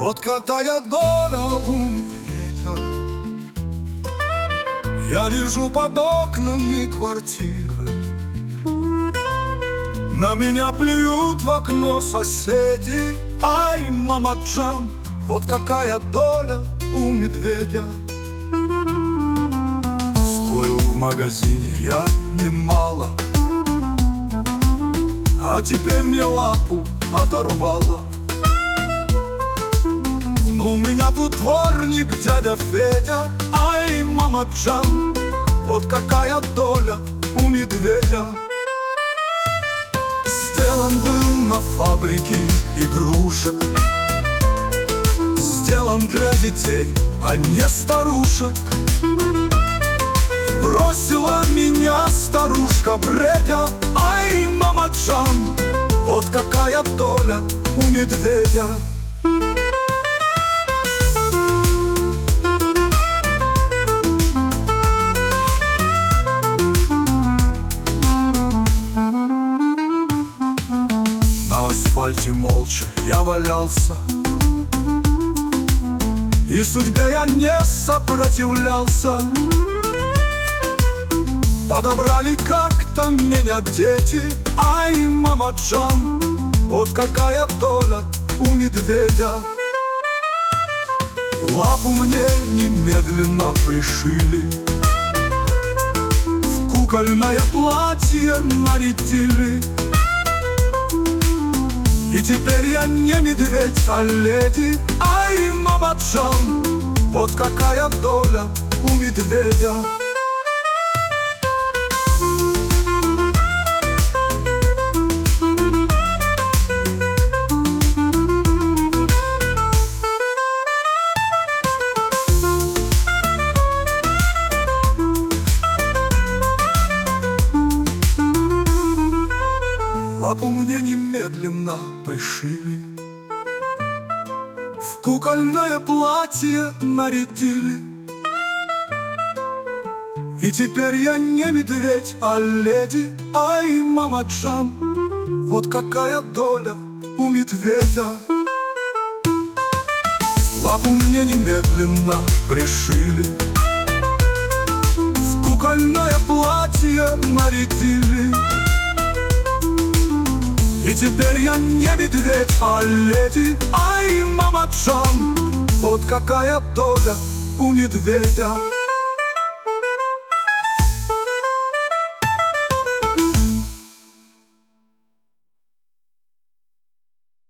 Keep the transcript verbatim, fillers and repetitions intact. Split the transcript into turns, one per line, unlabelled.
Вот какая доля у медведя. Я лежу под окнами квартиры, на меня плюют в окно соседи. Ай, мама Джан, вот какая доля у медведя. Стоил в магазине я немало, а теперь мне лапу оторвала. У меня тут дворник дядя Федя. Ай, мама Джан, вот какая доля у медведя. Сделан был на фабрике игрушек, сделан для детей, а не старушек. Бросила меня старушка бредя. Ай, мама Джан, вот какая доля у медведя. На асфальте молча я валялся, и судьбе я не сопротивлялся. Подобрали как-то меня дети. Ай, мама Джан, вот какая доля у медведя. Лапу мне немедленно пришили, в кукольное платье нарядили. И теперь я не медведь, а леди. Ай, мама Джан, вот какая доля у медведя. Лапу мне немедленно пришили, в кукольное платье нарядили. И теперь я не медведь, а леди. Ай, мама Джан, вот какая доля у медведя. Лапу мне немедленно пришили, в кукольное платье нарядили. И теперь я не медведь, а леди. Ай, мама Джан, вот какая доля у медведя.